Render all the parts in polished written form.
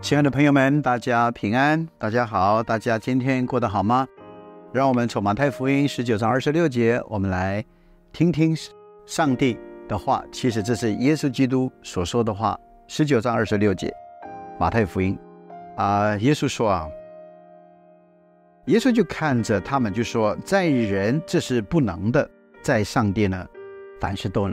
亲爱的朋友们，大家平安，大家好，大家今天过得好吗？让我们从马太福音19章26节，我们来听听上帝的话。其实这是耶稣基督所说的话。19章26节，马太福音耶稣说耶稣就看着他们就说，在人这是不能的，在上帝呢凡事都能。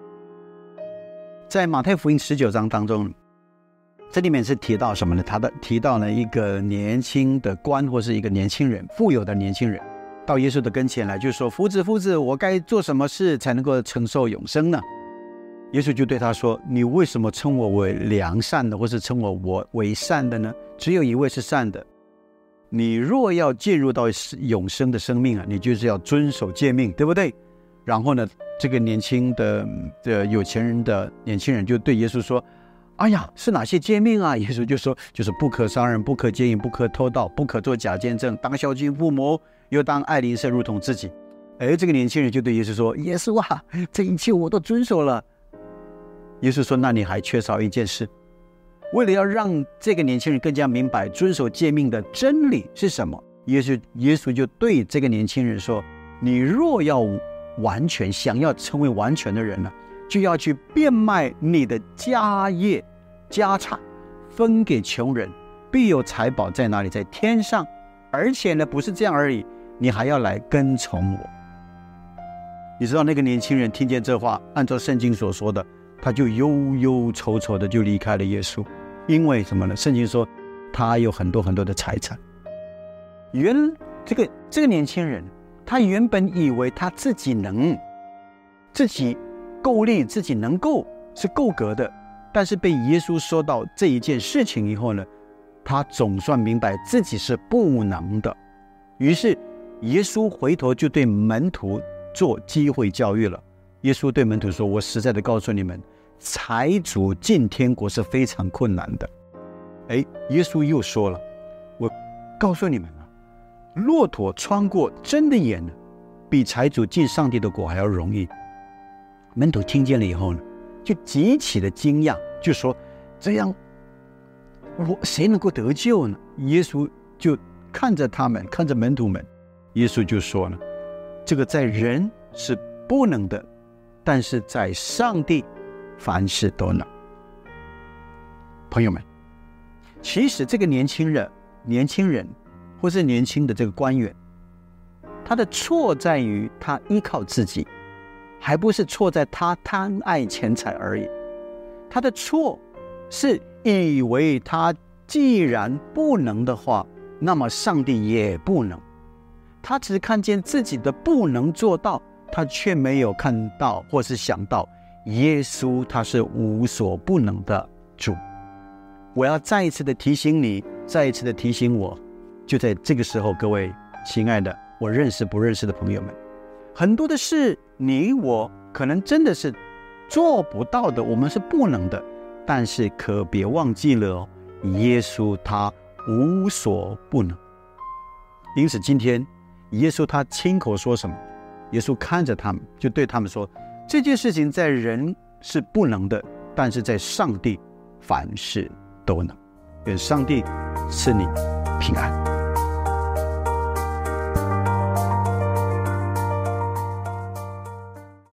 在马太福音19章当中，这里面是提到什么呢？他提到了一个年轻的官，或是一个年轻人，富有的年轻人，到耶稣的跟前来，就说：夫子，我该做什么事才能够承受永生呢？耶稣就对他说：你为什么称我为良善的，或是称我为善的呢？只有一位是善的。你若要进入到永生的生命你就是要遵守诫命，对不对？然后呢，这个年轻的有钱人的年轻人就对耶稣说：哎呀，是哪些诫命啊？耶稣就说，就是不可杀人，不可奸淫，不可偷盗，不可作假见证，当孝敬父母，又当爱邻舍如同自己。这个年轻人就对耶稣说：耶稣啊，这一切我都遵守了。耶稣说：那你还缺少一件事。为了要让这个年轻人更加明白遵守诫命的真理是什么，耶稣就对这个年轻人说：你若要完全，想要成为完全的人呢，就要去变卖你的家业家产，分给穷人，必有财宝在哪里？在天上。而且呢，不是这样而已，你还要来跟从我。你知道那个年轻人听见这话，按照圣经所说的，他就忧忧愁愁的就离开了耶稣。因为什么呢？圣经说他有很多很多的财产。这个年轻人，他原本以为他自己够力，自己能够是够格的，但是被耶稣说到这一件事情以后呢，他总算明白自己是不能的。于是耶稣回头就对门徒做机会教育了。耶稣对门徒说：我实在的告诉你们，财主进天国是非常困难的。耶稣又说了：我告诉你们骆驼穿过针的眼比财主进上帝的国还要容易。门徒听见了以后呢，就极其的惊讶，就说：这样谁能够得救呢？耶稣就看着他们，看着门徒们，耶稣就说呢：这个在人是不能的，但是在上帝凡事都能。朋友们，其实这个年轻人或是年轻的这个官员，他的错在于他依靠自己，还不是错在他贪爱钱财而已。他的错是以为他既然不能的话，那么上帝也不能。他只看见自己的不能做到，他却没有看到或是想到耶稣他是无所不能的主。我要再一次的提醒你，再一次的提醒我，就在这个时候，各位亲爱的我认识不认识的朋友们，很多的事你我可能真的是做不到的，我们是不能的，但是可别忘记了耶稣他无所不能。因此今天耶稣他亲口说什么？耶稣看着他们，就对他们说：这件事情在人是不能的，但是在上帝凡事都能。愿上帝赐你平安。